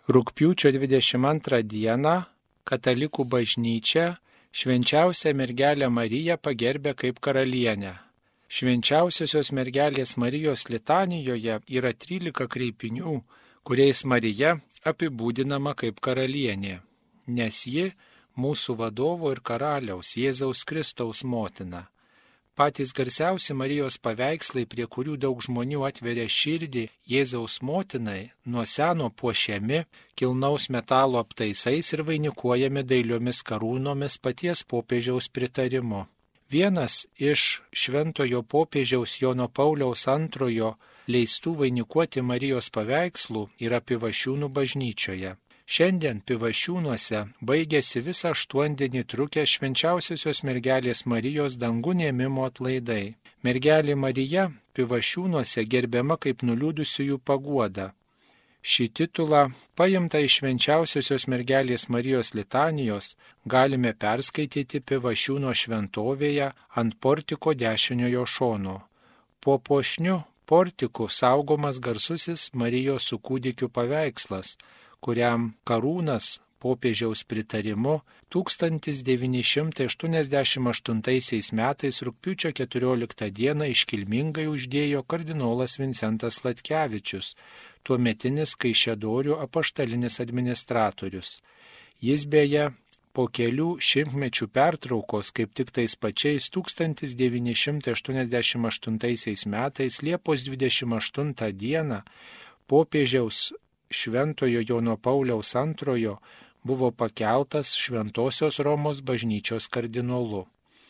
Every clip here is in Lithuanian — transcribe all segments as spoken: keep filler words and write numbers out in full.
Rugpjūčio dvidešimt antrą dieną Katalikų bažnyčia Švenčiausią mergelę Mariją pagerbė kaip karalienę. Švenčiausiosios mergelės Marijos litanijoje yra trylika kreipinių, kuriais Marija apibūdinama kaip karalienė, nes ji mūsų vadovo ir karaliaus Jėzaus Kristaus motina. Patys garsiausi Marijos paveikslai, prie kurių daug žmonių atveria širdį Jėzaus motinai, nuo seno puošiami kilnaus metalo aptaisais ir vainikuojami dailiomis karūnomis paties popiežiaus pritarimu. Vienas iš šventojo popiežiaus Jono Pauliaus antrojo leistų vainikuoti Marijos paveikslų yra Pivašiūnų bažnyčioje. Šiandien Pivašiūnuose baigėsi visą aštuondienį trukę švenčiausiosios mergelės Marijos dangun ėmimo atlaidai. Mergelė Marija Pivašiūnuose gerbiama kaip nuliūdusiųjų paguoda. Šį titulą, paimtą iš švenčiausiosios mergelės Marijos litanijos, galime perskaityti Pivašiūno šventovėje ant portiko dešiniojo šono. Po puošniu portiku saugomas garsusis Marijos su kūdikiu paveikslas, kuriam karūnas popiežiaus pritarimu tūkstantis devyni šimtai aštuoniasdešimt aštuntaisiais metais rugpjūčio keturioliktą dieną iškilmingai uždėjo kardinolas Vincentas Sladkevičius, tuometinis Kaišiadorių apaštalinis administratorius. Jis beje po kelių šimtmečių pertraukos, kaip tik tais pačiais tūkstantis devyni šimtai aštuoniasdešimt aštuntaisiais metais Liepos dvidešimt aštuntą dieną popiežiaus Šventojo Jono Pauliaus antrojo buvo pakeltas Šventosios Romos bažnyčios kardinolu.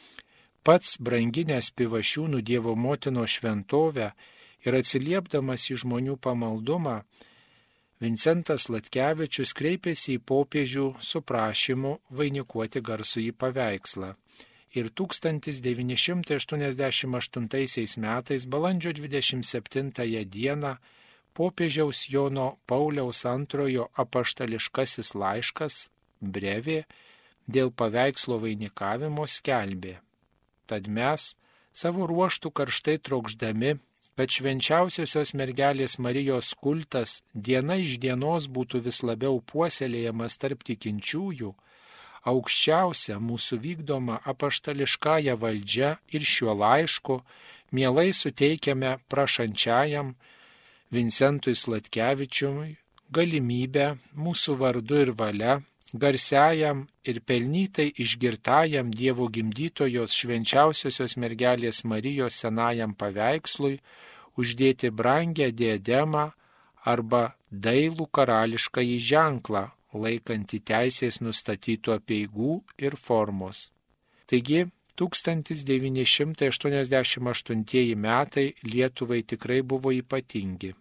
Pats branginęs Pivašiūnų Dievo motinos šventovę ir atsiliepdamas į žmonių pamaldumą, Vincentas Sladkevičius kreipėsi į popiežių su prašymu vainikuoti garsųjį paveikslą. Ir tūkstantis devyni šimtai aštuoniasdešimt aštuntaisiais metais balandžio dvidešimt septintąją dieną popiežiaus Jono Pauliaus antrojo apaštališkasis laiškas brevė dėl paveikslo vainikavimo skelbė. Tad mes, savo ruožtų karštai trokšdami, kad švenčiausiosios mergelės Marijos kultas diena iš dienos būtų vis labiau puoselėjamas tarp tikinčiųjų, aukščiausia mūsų vykdoma apaštališkąja valdžia ir šiuo laišku mielai suteikiame prašančiajam Vincentui Sladkevičiui galimybę mūsų vardu ir valia, garsiajam ir pelnytai išgirtajam Dievo gimdytojos švenčiausiosios mergelės Marijos senajam paveikslui uždėti brangią diademą arba dailų karališkąjį ženklą, laikantį teisės nustatytų apeigų ir formos. Taigi, tūkstantis devyni šimtai aštuoniasdešimt aštuntieji metai Lietuvai tikrai buvo ypatingi.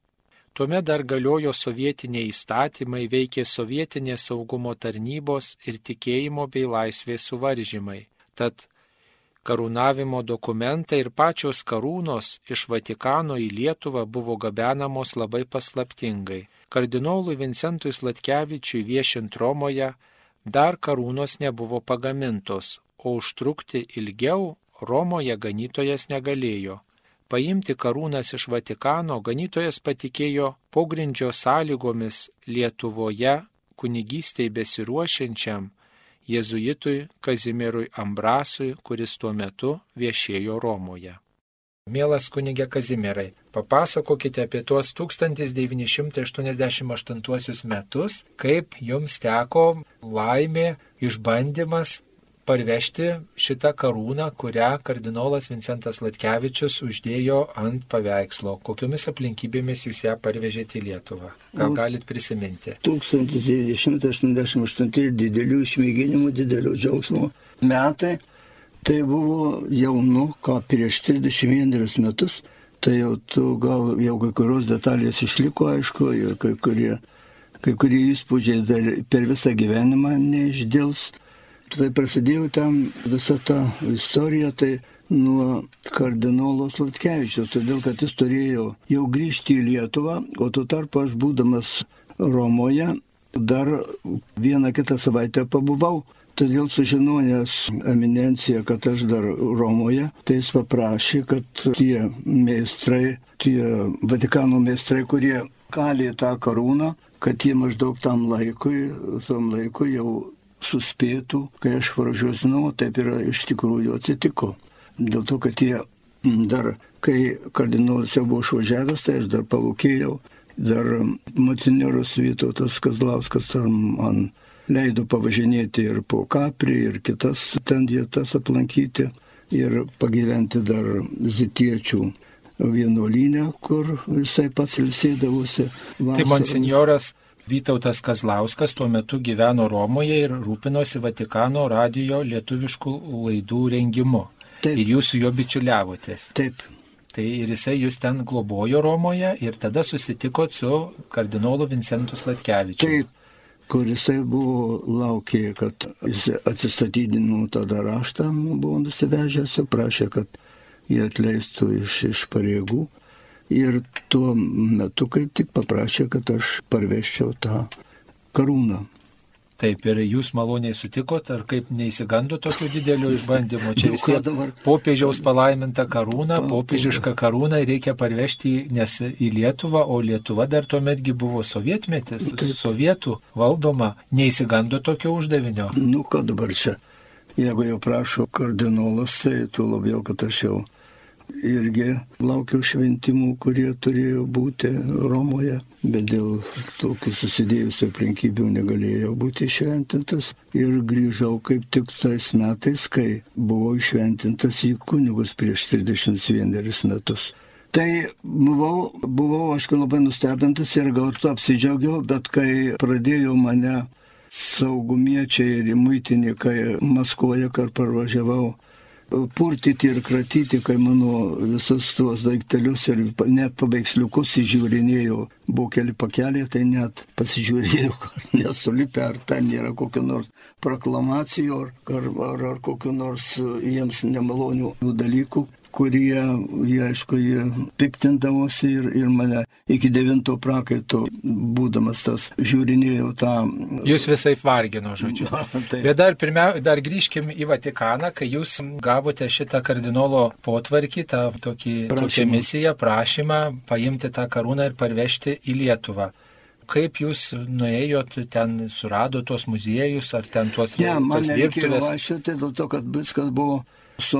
Tuomet dar galiojo sovietiniai įstatymai, veikė sovietinės saugumo tarnybos ir tikėjimo bei laisvės suvaržymai. Tad karūnavimo dokumentai ir pačios karūnos iš Vatikano į Lietuvą buvo gabenamos labai paslaptingai. Kardinolui Vincentui Sladkevičiui viešint Romoje dar karūnos nebuvo pagamintos, o užtrukti ilgiau Romoje ganytojas negalėjo. Paimti karūnas iš Vatikano ganytojas patikėjo pogrindžio sąlygomis Lietuvoje kunigystei besiruošiančiam jėzuitui Kazimierui Ambrasui, kuris tuo metu viešėjo Romoje. Mielas kunige Kazimierai, papasakokite apie tuos tūkstantis devyni šimtai aštuoniasdešimt aštuntuosius metus, kaip jums teko laimė, išbandymas parvežti šitą karūną, kurią kardinolas Vincentas Sladkevičius uždėjo ant paveikslo. Kokiomis aplinkybėmis jūs ją parvežėte į Lietuvą? Gal galit prisiminti? tūkstantis devyni šimtai aštuoniasdešimt aštuntieji didelių išmėginimų, didelio džiaugsmo metai. Tai buvo jaunu, ką prieš trisdešimt vienerius metus. Tai jau tu gal jau kai kurios detalės išliko, aišku, ir kai kurie, kai kurie įspūdžiai dar per visą gyvenimą neišdils. Tai prasidėjo tam visą tą istoriją, tai nuo kardinolo Sladkevičiaus, todėl kad jis turėjo jau grįžti į Lietuvą, o tuo tarpu aš būdamas Romoje dar vieną kitą savaitę pabuvau. Todėl sužinojęs eminenciją, kad aš dar Romoje, tai jis paprašė, kad tie meistrai, tie Vatikano meistrai, kurie kalė tą karūną, kad jie maždaug tam laikui, tam laikui jau suspėtų, kai aš pražiūrėjau, taip yra iš tikrųjų atsitiko. Dėl to, kad jie dar, kai kardinolas jau buvo išvažiavęs, tai aš dar palūkėjau, dar monsinjoras Vytautas Kazlauskas man leido pavažinėti ir po Kaprį, ir kitas ten vietas aplankyti, ir pagyventi dar Zitiečių vienuolyne, kur visai pats ilsėdavosi. Tai monsinjoras Vytautas Kazlauskas tuo metu gyveno Romoje ir rūpinosi Vatikano radijo lietuviškų laidų rengimu. Taip. Ir jūs su juo bičiuliavotės. Taip. Tai ir jisai jūs ten globojo Romoje ir tada susitikot su kardinolu Vincentu Sladkevičiumi. Taip, kur jisai buvo laukė, kad jis atsistatydino tada raštą, buvo nusivežęs, prašė, kad jie atleistų iš, iš pareigų. Ir tuo metu kaip tik paprašė, kad aš parveščiau tą karūną. Taip, ir jūs maloniai sutikot, ar kaip neįsigando tokių didelių išbandymų? Čia vis tiek popiežiaus palaiminta karūna, popiežiška karūna reikia parvežti, nes į Lietuvą, o Lietuva dar tuometgi buvo sovietmetis, taip, sovietų valdoma, neįsigando tokio uždavinio. Nu, ką dabar čia? Jeigu jau prašo kardinolas, tai tu labiau, kad aš jau irgi laukiau šventimų, kurie turėjo būti Romoje, bet dėl tokių susidėjusių aplinkybių negalėjau būti šventintas ir grįžau kaip tik tais metais, kai buvau šventintas į kunigus prieš trisdešimt vienerius metus. Tai buvau, buvau aš labai nustebintas ir gal tu apsidžiaugiau, bet kai pradėjo mane saugumiečiai ir muitinį, kai Maskvoje, kai parvažiavau, purtyti ir kratyti, kai mano visus tuos daiktelius ir net paveiksliukus įžiūrinėjau, buvo keli pakeliai, tai net pasižiūrėjau, kad nesulipę, ar ten nėra kokių nors proklamacijų, ar, ar, ar kokių nors jiems nemalonių dalykų, kurie, jie, aišku, jie piktindavosi ir, ir mane iki devinto prakaito, būdamas tas, žiūrinėjau tą... Jūs visai vargino, žodžiu. Na, bet dar, pirmia, dar grįžkim į Vatikaną, kai jūs gavote šitą kardinolo potvarkį, tą tokį, tokią misiją, prašymą paimti tą karūną ir parvežti į Lietuvą. Kaip jūs nuėjot ten, surado tuos muziejus, ar ten tuos dirbtuvės? Ne, man nereikėjo dirbtuvės? važiuoti dėl to, kad viskas buvo su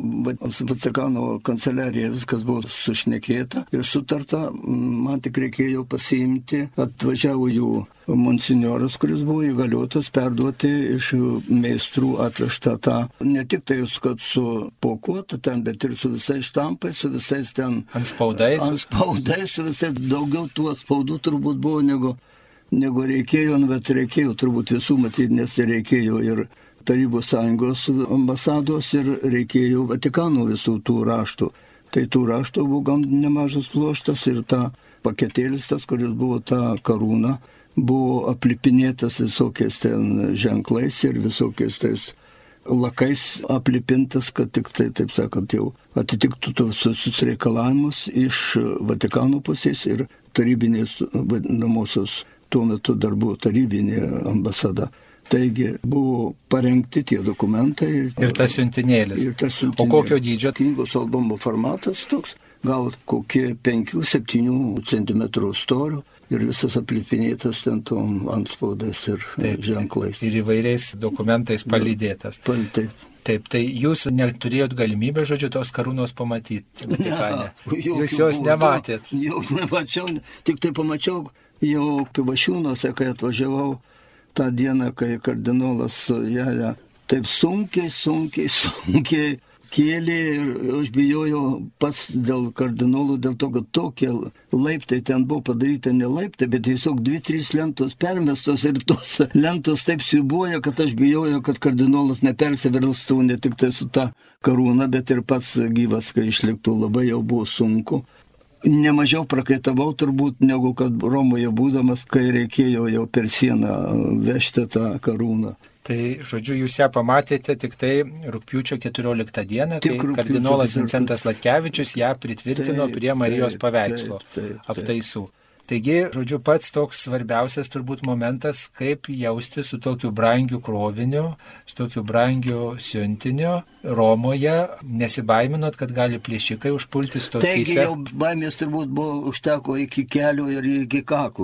Vatikano kanceliarija, viskas buvo sušnekėta ir sutarta, man tik reikėjo pasiimti, atvažiavo jų monsinjoras, kuris buvo įgaliotas perduoti iš meistrų atvežtą tą, ne tik tai, kad su pokuotu ten, bet ir su visais štampais, su visais ten... Ant spaudais? Ant spaudais, su visais, daugiau tų spaudų turbūt buvo negu, negu reikėjo, bet reikėjo turbūt visų matyti, nes reikėjo ir Tarybų sąjungos ambasados ir reikėjo Vatikano visų tų raštų. Tai tų raštų buvo gan nemažas pluoštas ir ta paketėlis, tas, kuris buvo ta karūna, buvo aplipinėtas visokiais ten ženklais ir visokiais tais lakais aplipintas, kad tik tai, taip sakant, jau atitiktų tos visus reikalavimus iš Vatikano pusės ir tarybinės vadinamosios, tuo metu dar buvo tarybinė ambasada. Taigi buvo parengti tie dokumentai. Ir, ir tas siuntinėlis. Ir tas siuntinėlis. O kokio dydžio? Knygos albumo formatas toks, gal kokie penkių septynių centimetrų storio ir visas aplipinėtas ten tom antspaudais ir taip, ženklais. Ir įvairiais dokumentais palydėtas. Pal, taip. Taip, tai jūs neturėjot galimybę, žodžiu, tos karūnos pamatyti Vatikane. Ne, jūs jos nematėt. Jau nemačiau, tik tai pamačiau jau Pivašiūnuose, kai atvažiavau tą dieną, kai kardinolas ją taip sunkiai, sunkiai, sunkiai kėlė ir aš bijojau pats dėl kardinolų, dėl to, kad tokie laiptai ten buvo padaryta ne laiptai, bet tiesiog dvi, trys lentos permestos ir tos lentos taip siubuoja, kad aš bijojau, kad kardinolas nepersiverstų ne tik tai su ta karūna, bet ir pats gyvas, kai išliktų, labai jau buvo sunku. Nemažiau prakaitavau turbūt, negu kad Romoje būdamas, kai reikėjo jau per sieną vežti tą karūną. Tai, žodžiu, jūs ją pamatėte tik tai rugpjūčio keturioliktą dieną, kai kardinolas Vincentas Sladkevičius ją pritvirtino taip, prie Marijos taip, paveikslo taip, taip, taip. aptaisų. Taigi, žodžiu, pats toks svarbiausias turbūt momentas, kaip jausti su tokiu brangiu kroviniu, su tokiu brangiu siuntiniu Romoje, nesibaiminot, kad gali plėšikai užpulti stotyse. Taigi jau baimės turbūt buvo užteko iki kelių ir iki kaklo.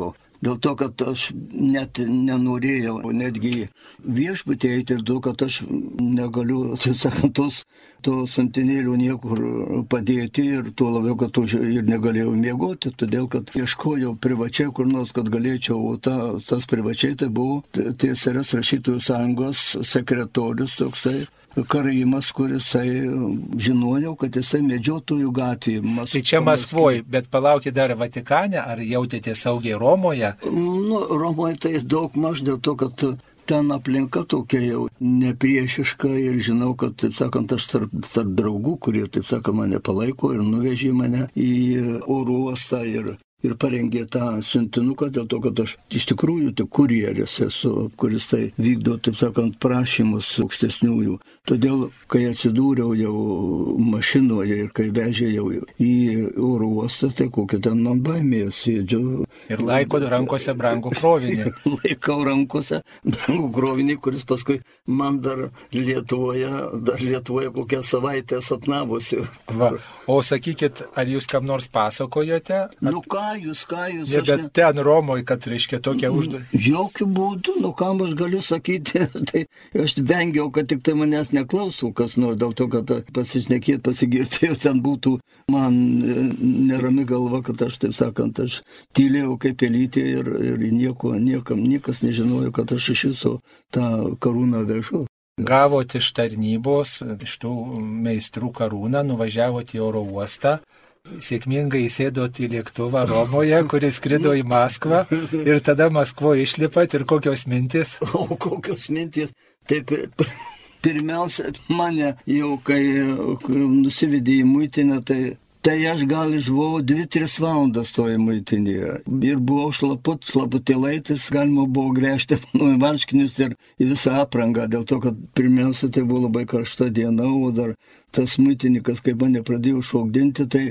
dėl to, kad aš net nenorėjau netgi viešbutį eiti, dėl to, kad aš negaliu, taip sakant, tos, to siuntinėlių niekur padėti ir tuo labiau, kad už ir negalėjau miegoti, todėl, kad ieškojau privačiai kur nors, kad galėčiau, o ta, tas privačiai tai buvo T S R S rašytojų sąjungos sekretorius toksai, Karaimas, kuris žinojau, kad jisai medžiotojų gatvėje. Tai čia Maskvoje, bet palaukit dar Vatikane, ar jautėte saugiai Romoje? Nu, Romoje tai daug maž dėl to, kad ten aplinka tokia jau nepriešiška ir žinau, kad, taip sakant, aš tarp, tarp draugų, kurie, taip sakant, mane palaiko ir nuvežė mane į oro uostą ir ir parengė tą siuntinuką dėl to, kad aš iš tikrųjų tik kurjeris esu, kuris tai vykdo, taip sakant, prašymus aukštesniųjų. Todėl, kai atsidūriau jau mašinoje ir kai vežė jau į oro uostą, tai kokia ten man baimė, sėdžiu. Ir laiko rankose brangų krovinį. Laikau rankose brangų krovinį, kuris paskui man dar Lietuvoje, dar Lietuvoje kokią savaitę sapnavosi. Va. O sakykit, ar jūs kam nors pasakojote? Ar... Nu ką jūs, ką jūs... Ne, bet ne... ten Romoje, kad reiškia tokia užduotį. Jokių būdų, nu kam aš galiu sakyti, tai aš vengiau, kad tik tai manęs neklaustų, kas nors, dėl to, kad pasišnekėt, pasigirti, jau ten būtų man nerami galva, kad aš, taip sakant, aš tylėjau kaip pelytė ir, ir nieko, niekam, niekas nežinojo, kad aš iš viso tą karūną vežu. Gavote iš tarnybos, iš tų meistrų karūną, nuvažiavote į oro uostą, sėkmingai įsėdot į lėktuvą Romoje, kuris skrido į Maskvą ir tada Maskvoje išlipat ir kokios mintis? O kokios mintis? Taip, pirmiausia, mane jau kai nusivedė į muitinę, tai Tai aš gal išbuvau dvi tris valandas toje muitinėje. Ir buvau šlaput, šlaputėlaitis, galima buvo gręžti mano marškinius ir į visą aprangą. Dėl to, kad pirmiausia tai buvo labai karšta diena, o dar tas muitininkas, kai mane pradėjo šokdinti, tai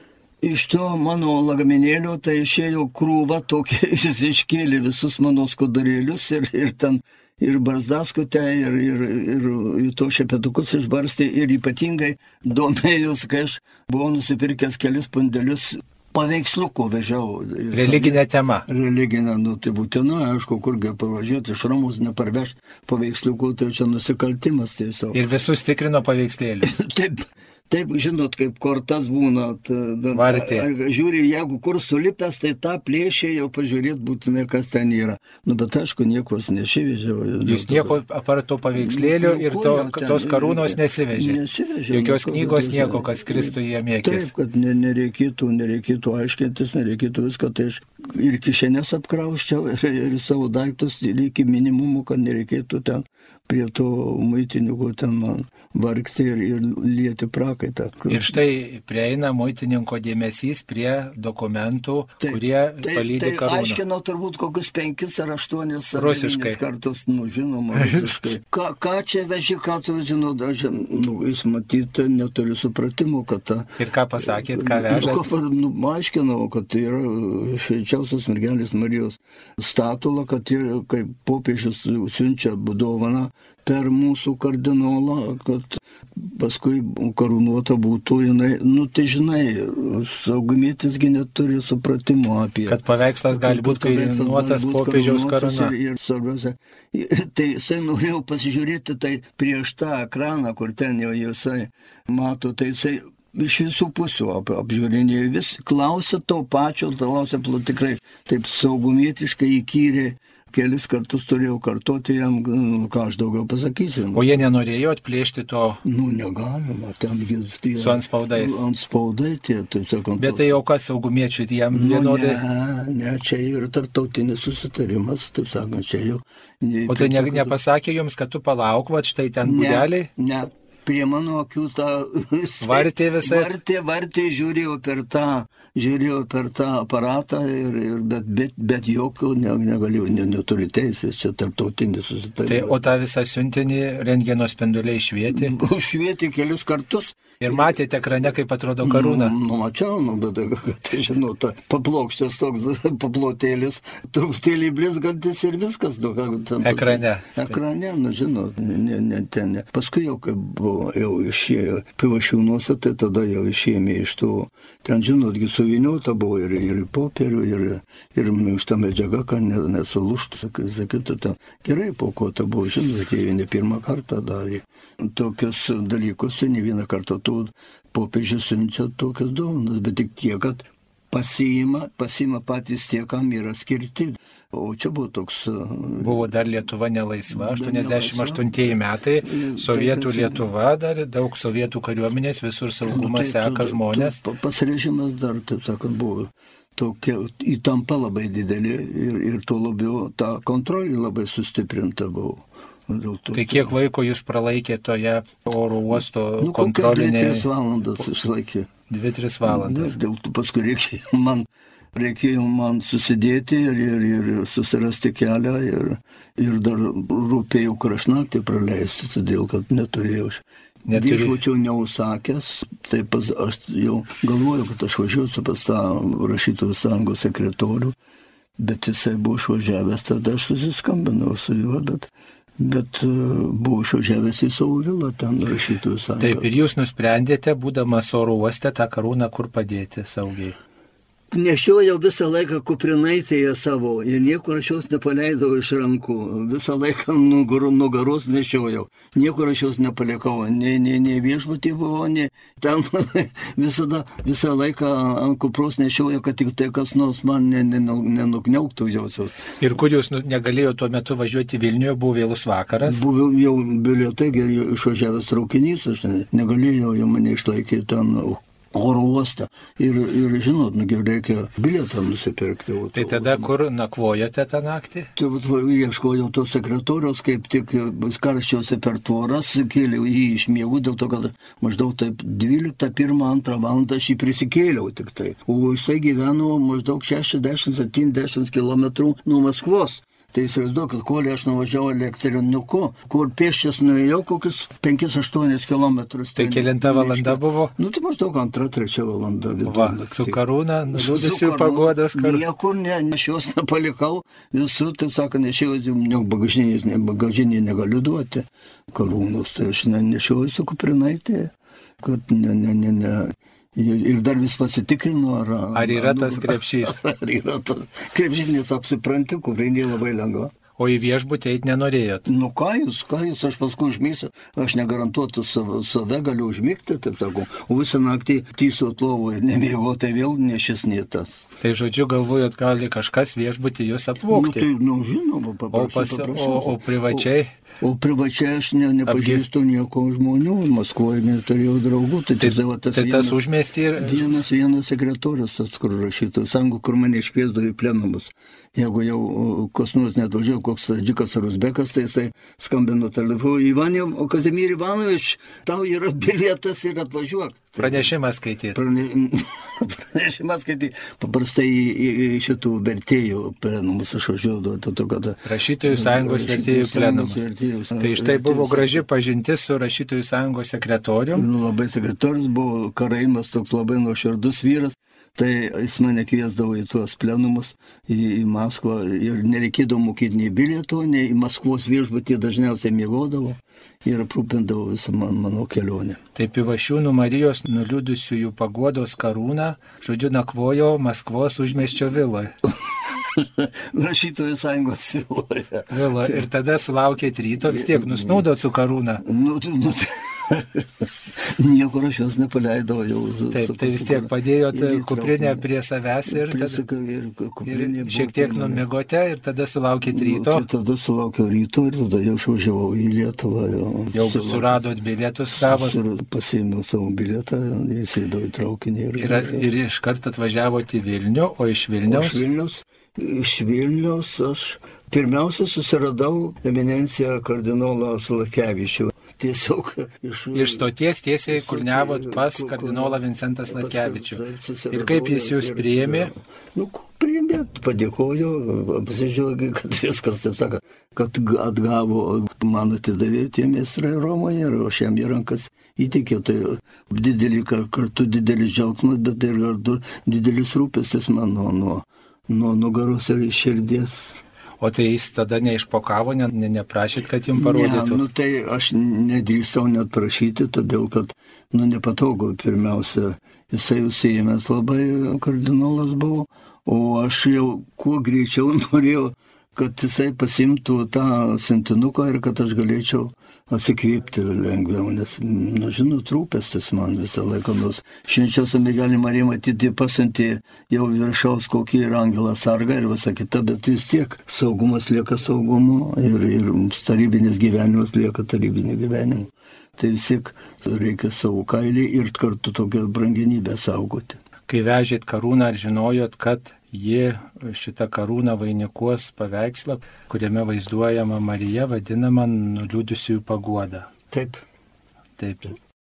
iš to mano lagaminėlio tai išėjo krūva tokia, jis iškėlė visus mano skudarėlius ir, ir ten ir barzdaskutę, ir, ir, ir, ir to šepetukus išbarstė ir ypatingai domėjus, kai aš buvau nusipirkęs kelis pandelius paveiksliukų vežiau. Religinė tema. Religinė, nu tai būtina, aišku, kurgi pavažiuoti iš Romos neparvežti paveiksliukų, tai čia nusikaltimas tiesiog. Ir visus tikrino paveikslėlius. Taip. Taip, žinot, kaip kortas būna. Vartė. Žiūri, jeigu kur sulipęs, tai tą plėšė jau pažiūrėt būtinai, kas ten yra. Nu, bet aišku, niekos nesivežė. Jūs nieko apart to paveikslėlio ir to, tos karūnos nesivežė. Nesivežė. Jokios knygos nieko, kas kristų į Amėkis. Taip, kad nereikėtų, nereikėtų aiškintis, nereikėtų viską, tai aš ir kišenės apkrauščiau ir, ir savo daiktus iki minimumo, kad nereikėtų ten prie to muitininko ten man vargti ir, ir lieti prakaitą. Ir štai prieina muitininko dėmesys prie dokumentų, taip, kurie taip, palydi tai karūną. Tai aiškinau turbūt kokius penkis ar aštuonis rusiškai kartus, nu žinoma, rusiškai. Ką, ką čia veži, ką tu žinau, aš, nu, jis matyti neturi supratimo, kad ta... Ir ką pasakėt, ką vežat? Nu, nu, aiškinau, kad tai yra švenčiausios mergelės Marijos statula, kad ir, kaip popiežius siunčia dovaną per mūsų kardinolą, kad paskui karūnuota būtų jinai, nu tai žinai, saugumietisgi neturi supratimo apie... Kad paveikslas gali būti karūnuotas popiežiaus karūna. Ir, ir svarbiausia, tai jisai norėjau pasižiūrėti tai prieš tą ekraną, kur ten jau jisai mato, tai jisai iš visų pusių ap, apžiūrinėjo, vis klausė to pačio, klausė tikrai taip saugumietiškai įkyriai. Kelis kartus turėjau kartoti jam, nu, ką aš daugiau pasakysiu. O jie nenorėjo atplėšti to... Nu, negalima, ten jis... Tie, su anspaudais. Anspaudai tie, taip sakant. Bet tai jau kas saugumiečiui, jam nu, vienodai... Ne, ne, čia yra tarptautinis susitarimas, taip sakant, čia jau... O tai ne, nepasakė jums, kad tu palauk, va štai ten būdeliai? Ne, ne. Prie mano akių tą... Vartė visai? Vartė, vartė, žiūrėjau per tą, žiūrėjau per tą aparatą, ir, ir, bet, bet, bet jokio ne, negalėjau, ne, neturi teisės, čia tarptautinis susitarimas. Tai, o tą visą siuntinį rentgeno spinduliai švietė? Švietė kelis kartus Ir matėte ekrane, kaip atrodo karūna? Nu, nu mačiau, nu, bet, tai žinau, ta paplokščias toks paplotėlis, truputėlį blizgantis ir viskas. Nu, ten, ekrane. Ekrane, nu, žinau, ne, ne, ten, ne. Paskui jau, kai buvo, jau išėjo Pivašiūnuose, tai tada jau išėjome iš to. Ten, žinotgi, suviniota buvo ir, ir popierių, ir, ir minkšta medžiaga, kad ne, nesulūštų, sakytų, ten gerai paukota buvo, žinot, jie ne pirmą kartą darė tokius dalykus, ne vieną kartą tų popiežius siunčia tokias dovanas, bet tik tiek, kad pasiima, pasiima patys tie, kam yra skirti. O čia buvo toks... Buvo dar Lietuva nelaisva, aštuoniasdešimt aštuntieji metai, sovietų Lietuva dar, daug sovietų kariuomenės, visur saugumas seka žmonės. Pats režimas dar, taip sakant, buvo tokia įtampa labai didelė ir, ir tuo labiau ta kontrolė labai sustiprinta buvo. To, tai kiek laiko jūs pralaikė toje oro uosto nu, kontrolinėje? dvi tris valandas išlaikė. dvi tris valandas. Dėl to paskui reikėjo man, reikėjo man susidėti ir, ir, ir susirasti kelią ir, ir dar rūpėjau krašnaktį praleisti, todėl kad neturėjau. Neturi... Viešbučio neužsakęs, tai pas, aš jau galvoju, kad aš važiuosiu pas tą rašytojų sąjungos sekretorių, bet jisai buvo išvažiavęs, tada aš susiskambinau su juo, bet... Bet buvau išvažiavęs į savo vilą, ten rašytojų sąjungą. Taip, ir jūs nusprendėte, būdamas oro uoste, tą karūną kur padėti saugiai? Nešiojau visą laiką kuprinaitėje savo ir niekur aš jos nepaleidau iš rankų. Visą laiką nugar, nugaros nešiojau. Niekur aš jos nepalikau. Nei, nei, nei viešbutį buvo, nei ten visada, visą laiką ant kupros nešioju, kad tik tai kas nors man nenukniauktų jausios. Ir kur jūs negalėjote tuo metu važiuoti Vilniuje, buvo vėlus vakaras? Buvo jau bilietai, išvažiavęs traukinys, aš negalėjau, jau mane išlaikė ten oro uostą. Ir, ir žinot, nugi reikia bilietą nusipirkti. Tai tada kur nakvojote tą naktį? Tai vat, ieškojau to sekretoriaus, kaip tik karščiausi per tvoras, kėliau jį iš miegų, dėl to, kad maždaug taip dvyliktą, pirmą, antrą valandą aš jį prisikėliau tik tai. O jisai gyveno maždaug šešiasdešimt septyniasdešimt kilometrų nuo Maskvos. Tai įsivaizduoju, kad kol aš nuvažiavau elektrinuku, kur pėsčias nuėjau kokius penkis aštuonis kilometrus. Tai kelinta valanda buvo? Nu, tai maždaug antra, trečia valanda. Va, su karūna, nuliūdusių pagodos karūna. Niekur ne, aš jos nepalikau, visų, taip sakant, nešiau, ne, bagažinės, ne, bagažinė negaliu duoti karūnos, tai aš ne, nešiau su kuprinaitė, kad ne, ne, ne, ne. Ir dar vis pasitikrinu, ar... Ar yra tas krepšys? Ar yra tas krepšys, nes apsipranti, kuprinė labai lengva. O į viešbutį eit nenorėjot? Nu ką jūs, ką jūs, aš paskui užmysiu, aš negarantuotų save, save galiu užmygti, taip sakau, o visą naktį tysot lovoje, nemėgo, tai vėl ne šis, ne tas. Tai žodžiu, galvojot, gali kažkas viešbutį jūs apvogti? Nu, tai, nu, žinoma, paprašau, paprašau. O, o privačiai? O, o privačiai aš ne, nepažįstu Apgi... nieko žmonių, Maskvoje neturėjau draugų. Tai, tai, tai, va, tas, tai tas vienas, užmestį ir... Vienas, vienas sekretorius, tas, kur rašytojų sąjungų, kur mane iškviesdavo į plenumus. Jeigu jau kas nors netvažiavo, koks Tadžikas ar Uzbekas, tai jisai skambino telefonu, Ivanė, o Kazimir Ivanovič, tau yra bilietas ir atvažiuok. Pranešimą skaityti. Prane... Pranešimą skaityti. Paprastai į, į, į šitų vertėjų plenumus aš važiuodavau. To, kad... Rašytojų sąjungos vertėjų plenumus. Vertėjų, tai štai buvo graži pažintis su Rašytojų sąjungos sekretorium. Labai sekretorius buvo Karaimas, toks labai nuoširdus vyras. Tai jis mane kviesdavo į tuos plenumus, į, į Maskvą ir nereikėdavo mokėti nei bilieto, nei į Maskvos viešbutį dažniausiai miegodavo ir aprūpindavo visą man, mano kelionę. Tai Pivašiūnų Marijos nuliūdusiųjų paguodos karūna, žodžiu, nakvojo Maskvos užmiesčio viloje. Rašytojų sąjungos viloje. Vila. Ir tada sulaukėt ryto, vis tiek nusnaudot su karūna. Nu, nu, niekur aš jos nepaleidau jau. Taip, tai vis tiek padėjot kuprinę prie savęs ir, prie, tada, ir, ir šiek tiek numigote ir tada sulaukėt ryto. Nu, tai tada sulaukiau ryto ir tada jau išvažiavau į Lietuvą. Jau, jau suradot bilietus, gavot? Pasiėmiau savo bilietą, įsėdau į traukinį. Ir, ir, ir iš karto atvažiavot į Vilnių, o iš Vilniaus? Iš Vilniaus, iš Vilniaus aš pirmiausia susiradau eminenciją kardinolą Sladkevičių. Tiesiog iš... Iš stoties tiesiai kurniavot pas kardinolą Vincentą Sladkevičių. Ir kaip jis jūs priėmė? Nu, priėmė jie padėkojo, pasižiūrėjo, kad viskas, taip sakant, kad atgavo, man atidavė tie meistrai Romoje ir aš jam į rankas įtikė. Tai didelį, kartu didelis džiaugsmas, bet tai kartu didelis rūpestis mano nuo, nuo nugaros ir iš širdies. O tai jis tada neišpokavo, ne, ne, neprašyt, kad jums parodytų? Ne, nu tai aš nedrįstau net prašyti, todėl kad, nu, nepatogu. Pirmiausia, jisai užsiėmęs labai, kardinolas buvo, o aš jau kuo greičiau norėjau, kad jisai pasimtų tą sintinuką ir kad aš galėčiau atsikvėpti lengviau, nes, nu, žinot, rūpestis man visą laiką, nors švenčiausią mergelę Mariją matyti pasiuntė jau viršaus kokį ir angelą sargą ir visa kita, bet vis tiek saugumas lieka saugumu ir, ir tarybinis gyvenimas lieka tarybiniu gyvenimu. Tai vis tiek reikia savo kailį ir kartu tokią brangenybę saugoti. Kai vežėt karūną, ar žinojot, kad ji šitą karūną vainikuos paveikslą, kuriame vaizduojama Marija, vadinama nuliūdusiųjų paguoda? Taip. Taip.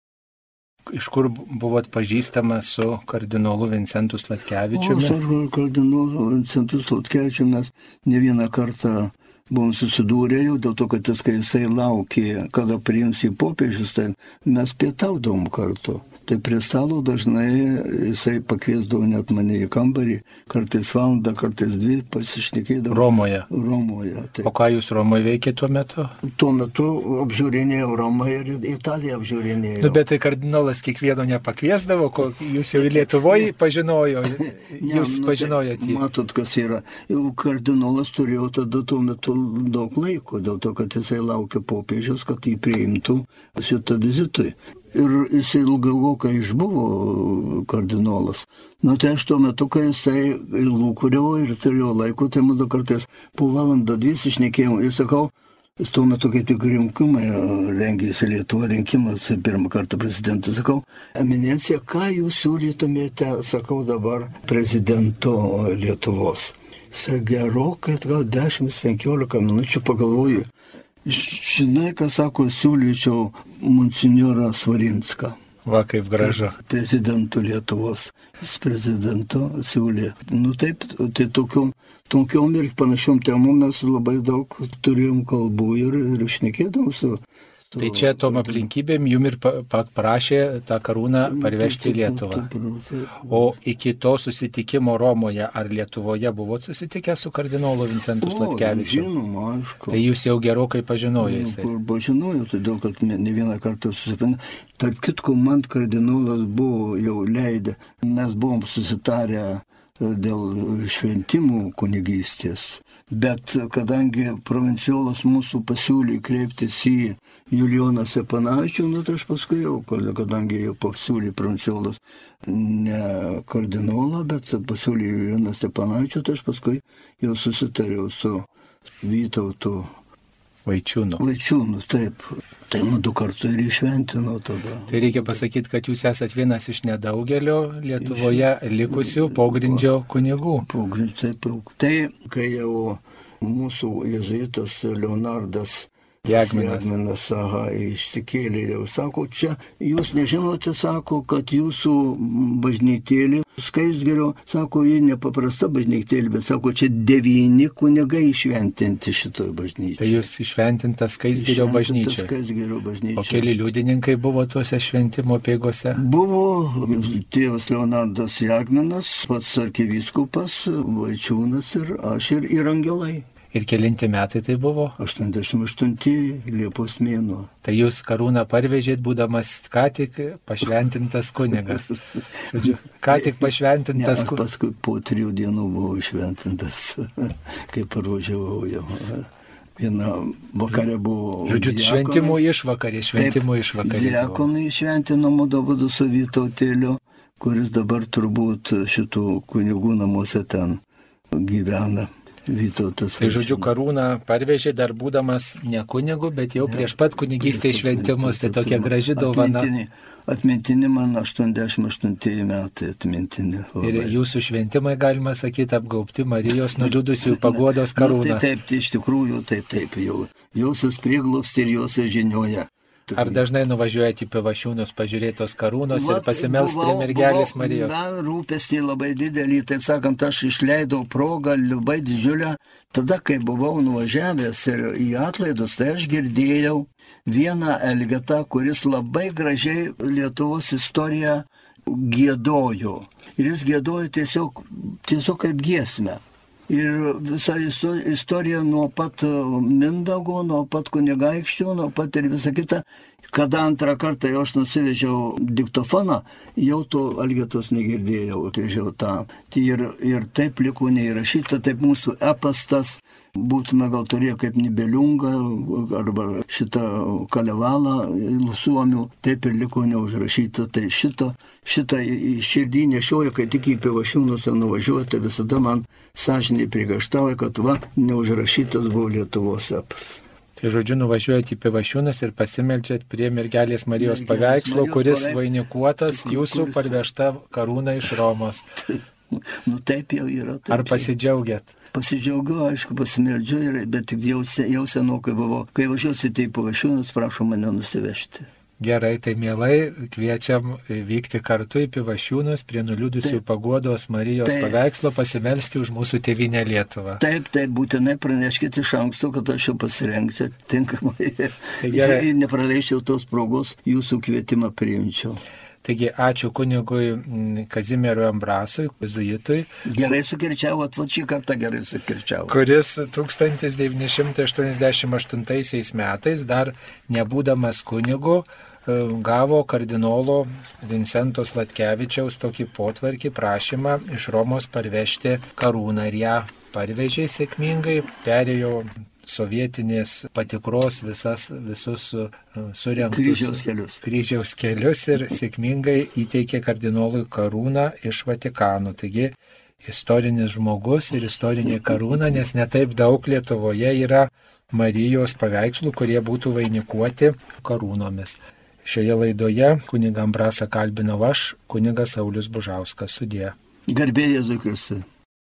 Iš kur buvot pažįstama su kardinolu Vincentu Sladkevičiumi? O, su kardinolu Vincentu Sladkevičiumi mes ne vieną kartą buvom susidūrę jau, dėl to, kad jis, kai jisai laukė, kada priims į popiežius, tai mes pietaudavom kartu. Tai prie stalo dažnai jisai pakviesdavo net mane į kambarį, kartais valandą, kartais dvi pasišnekėdavo. Romoje? Romoje. Tai. O ką jūs Romoje veikė tuo metu? Tuo metu apžiūrinėjau Romą ir Italiją apžiūrinėjau. Nu, bet tai kardinolas kiekvieno nepakviesdavo, ko jūs jau Lietuvoje pažinojo, jūs ne, nu, pažinojot jį. Tai, matot, kas yra. Jau kardinolas turėjo tada tuo metu daug laiko, dėl to, kad jisai laukia popiežiaus, kad jį priimtų šitą vizitui. Ir jisai ilgokai išbuvo kardinolas. Na tai aš tuo metu, kai jisai lūkuriavo ir turėjo laiko, tai mūsų kartais po valandą dvi išnekėjom. Ir sakau, tuo metu, kai tik rinkimai rengėsi Lietuva rinkimas, pirmą kartą prezidentų, sakau, eminencija, ką jūs siūlytumėte, sakau dabar, prezidento Lietuvos? Jisai gerokai, gal dešimt penkiolika minučių pagalvoju. Žinai, ką sako, siūlyčiau monsinjorą Svarinską. Va, kaip gražu. Prezidentų Lietuvos. Jis prezidento siūlė. Nu taip, tai tokiom, tokiom ir panašiom temom mes labai daug turėjom kalbų ir, ir šnekėdom su... Tai čia tom aplinkybėm jum ir paprašė tą karūną parvežti į Lietuvą. O iki to susitikimo Romoje ar Lietuvoje buvot susitikę su kardinolu Vincentu Sladkevičiu? Žinoma, aišku. Tai jūs jau gerokai pažinojo jisai? Pažinojau, todėl kad ne vieną kartą susipinę. Tarp kitko, man kardinolas buvo jau leidę. Mes buvom susitarę dėl šventimų kunigystės. Bet kadangi provinciolas mūsų pasiūlė kreiptis į Julijoną Stepanavičių, nu tai aš paskui jau, kadangi jau pasiūlė provinciolas ne kardinolą, bet pasiūlė Julijoną Stepanavičių, tai aš paskui jau susitariau su Vytautu Vaičiūnu. Vaičiūnu, taip. Tai man du kartų ir išventino tada. Tai reikia pasakyti, kad jūs esat vienas iš nedaugelio Lietuvoje likusių pogrindžio kunigų. Pogrindžio, taip. Tai, kai jau mūsų jėzuitas Leonardas Jagminas, Jagminas aha, išsikėlė, jau sako, čia jūs nežinote, sako, kad jūsų bažnytėlė Skaistgirio, sako, ji nepaprasta bažnytėlė, bet sako, čia devyni kunigai išventinti šitoj bažnyčiai. Tai jūs išventintas Skaistgirio bažnyčiai. Skaistgirio bažnyčiai. O keli liudininkai buvo tuose šventimo peigose? Buvo tėvas Leonardas Jagminas, pats arkivyskupas, Vaičiūnas ir aš ir, ir angelai. Ir kelinti metai tai buvo? aštuoniasdešimt aštunti Liepos mėnuo. Tai jūs karūną parvežėt, būdamas ką tik pašventintas kunigas. Ką tik pašventintas kunigas. Ne, paskui po trijų dienų buvau išventintas, kai parvažiavau jau. Viena vakarė buvo... Žodžiu, šventimo išvakarė, šventimo išvakarė. Diakonai išventino Mudobudu su Vytautėliu, kuris dabar turbūt šitų kunigų namuose ten gyvena. Vytautas. Tai žodžiu, karūną parvežė dar būdamas ne kunigu, bet jau prieš pat kunigystę šventimus, tai tokia graži dovana. Atmintinė, atmintinė man aštuoniasdešimt aštuntieji metai atmintinė. Labai. Ir jūsų šventimai, galima sakyti, apgaubti Marijos nuliūdusių paguodos karūną. Nu, tai taip, tai iš tikrųjų, tai taip jau. Josios prieglobstį ir josios žinioje. Ar dažnai nuvažiuojate į Pivašiūnus pažiūrėti tos karūnos Vat, ir pasimelsti prie mergelės buvau, Marijos? Man rūpestį labai didelį, taip sakant, aš išleidau progą labai didžiulę. Tada, kai buvau nuvažiavęs ir į atlaidus, tai aš girdėjau vieną Elgetą, kuris labai gražiai Lietuvos istoriją giedojo. Ir jis giedojo tiesiog, tiesiog kaip giesmę. Ir visa istorija nuo pat Mindaugo, nuo pat kunigaikščių, nuo pat ir visa kita. Kada antrą kartą jau aš nusivežiau diktofoną, jau to Elgetos negirdėjau, atvežiau tą. Ir, ir taip liko neįrašyta, taip mūsų epas tas, būtume gal turėję kaip Nibeliungą arba šitą Kalevalą Suomių, taip ir liko neužrašyta. Tai šitą, šitą širdį nešioju, kai tik į Pivašiūnus nuvažiuoju, tai visada man sąžiniai priekaištauja, kad va, neužrašytas buvo Lietuvos epas. Tai žodžiu, nuvažiuojate į Pivašiūnus ir pasimeldžiat prie mergelės Marijos paveikslo, kuris vainikuotas jūsų parvežta karūna iš Romos. Nu taip jau yra. Taip, Ar pasidžiaugiat? Pasidžiaugiu, aišku, pasimeldžiu, bet tik jau, jau senokai buvau. Kai važiuosite į Pivašiūnus, prašom mane nusivežti. Gerai, tai mielai kviečiam vykti kartu į Pivašiūnus prie nuliūdusių Paguodos Marijos taip. Paveikslo pasimelsti už mūsų tėvynę Lietuvą. Taip, taip, būtinai praneškite iš anksto, kad aš jau pasirengsiu tinkamai. Tai nepraleisčiau tos progos, jūsų kvietimą priimčiau. Taigi ačiū kunigui Kazimierui Ambrasui, jezuitui. Gerai sukirčiavo, atvat šį kartą gerai sukirčiavo. Kuris tūkstantis devyni šimtai aštuoniasdešimt aštuntaisiais metais, dar nebūdamas kunigu, gavo kardinolo Vincento Sladkevičiaus tokį potvarkį prašymą iš Romos parvežti karūną ir ją parvežė sėkmingai, perėjo sovietinės patikros visas, visus surengtus kryžiaus kelius. kryžiaus kelius ir sėkmingai įteikė kardinolui karūną iš Vatikano. Taigi istorinis žmogus ir istorinė karūna, nes netaip daug Lietuvoje yra Marijos paveikslų, kurie būtų vainikuoti karūnomis. Šioje laidoje kunigą Ambrasą kalbinau aš, kunigas Saulius Bužauskas. Sudie. Garbė Jėzui Kristui.